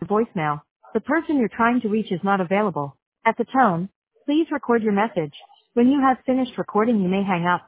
voicemail. The person you're trying to reach is not available. At the tone, please record your message. When you have finished recording, you may hang up.